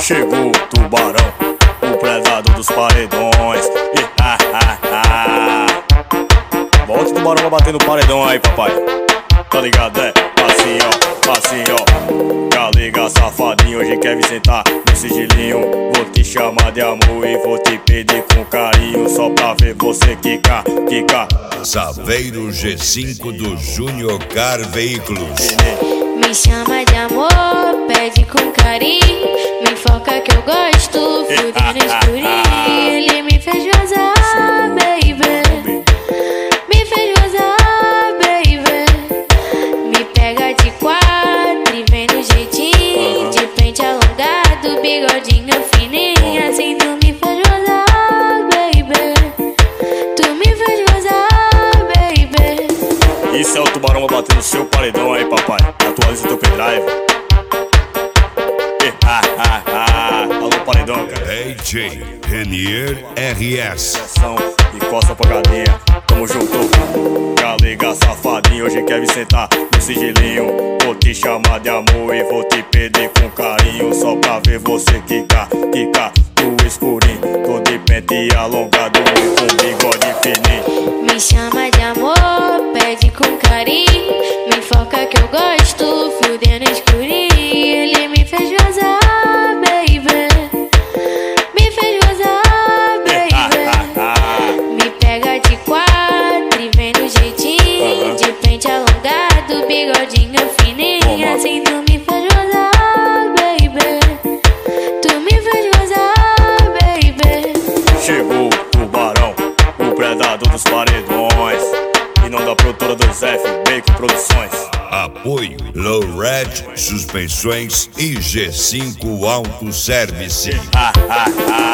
Chegou o tubarão, o predador dos paredões. Bota o tubarão pra bater no paredão aí, papai. Tá ligado, né? Assim, ó. Galega safadinho, hoje quer me sentar no sigilinho. Vou te chamar de amor e vou te pedir com carinho, só pra ver você quicar. Saveiro G5 do Junior Car Veículos. Me chama de amor, pede com carinho. Me foca que eu gosto, fudendo escurinho. Ele me fez gozar, baby. Me fez gozar, baby. Me pega de quatro e vem no jeitinho. De pente alongado, bigodinho fininho. Assim tu me fez gozar, baby. Tu me fez gozar, baby. Isso é o tubarão pra bater no seu paredão aí, papai. Atualiza teu pendrive. Alô, paredão, cara. DJ Renier RS. E costa pra cadeia, tamo junto. Galega safadinho, hoje quer me sentar no sigilinho. Vou te chamar de amor e vou te pedir com carinho, só pra ver você quicar no escurinho. Tô de pente alongado e com bigode fininho. Me chama de amor, pede com carinho. Me foca que eu gosto, fudendo escurinho. Ele me fez gozar, baby. Me fez gozar, baby. Me pega de quatro e vem no jeitinho. De pente alongado, bigodinho fininho. Assim tu me fez gozar, baby. Tu me fez gozar, baby. Chegou o tubarão, o predador dos paredões. E não da produtora do Zef, Bacon Produções. Apoio Low Red Suspensões e G5 Auto Service.